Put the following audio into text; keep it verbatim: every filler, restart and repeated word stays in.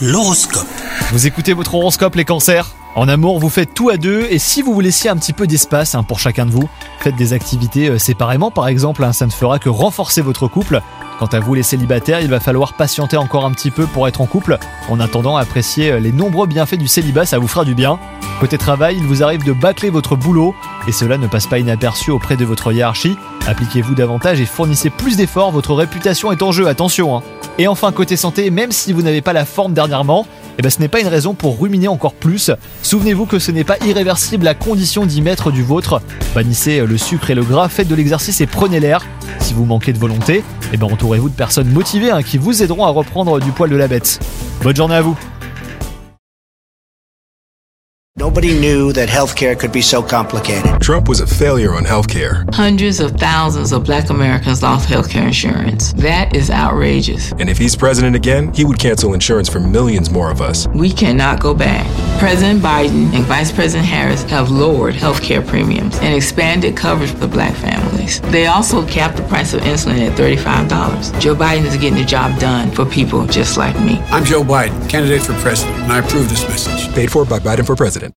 L'horoscope. Vous écoutez votre horoscope les cancers ? En amour, vous faites tout à deux et si vous vous laissiez un petit peu d'espace hein, pour chacun de vous, faites des activités euh, séparément par exemple, hein, ça ne fera que renforcer votre couple. Quant à vous les célibataires, il va falloir patienter encore un petit peu pour être en couple. En attendant, apprécier les nombreux bienfaits du célibat, ça vous fera du bien. Côté travail, il vous arrive de bâcler votre boulot et cela ne passe pas inaperçu auprès de votre hiérarchie. Appliquez-vous davantage et fournissez plus d'efforts, votre réputation est en jeu, attention hein. Et enfin côté santé, même si vous n'avez pas la forme dernièrement, eh ben, ce n'est pas une raison pour ruminer encore plus. Souvenez-vous que ce n'est pas irréversible à condition d'y mettre du vôtre. Bannissez le sucre et le gras, faites de l'exercice et prenez l'air. Si vous manquez de volonté, eh ben, entourez-vous de personnes motivées hein, qui vous aideront à reprendre du poil de la bête. Bonne journée à vous. Nobody knew that healthcare could be so complicated. Trump was a failure on healthcare. Hundreds of thousands of black Americans lost healthcare insurance. That is outrageous. And if he's president again, he would cancel insurance for millions more of us. We cannot go back. President Biden and Vice President Harris have lowered healthcare premiums and expanded coverage for black families. They also capped the price of insulin at thirty-five dollars. Joe Biden is getting the job done for people just like me. I'm Joe Biden, candidate for president, and I approve this message. Paid for by Biden for president.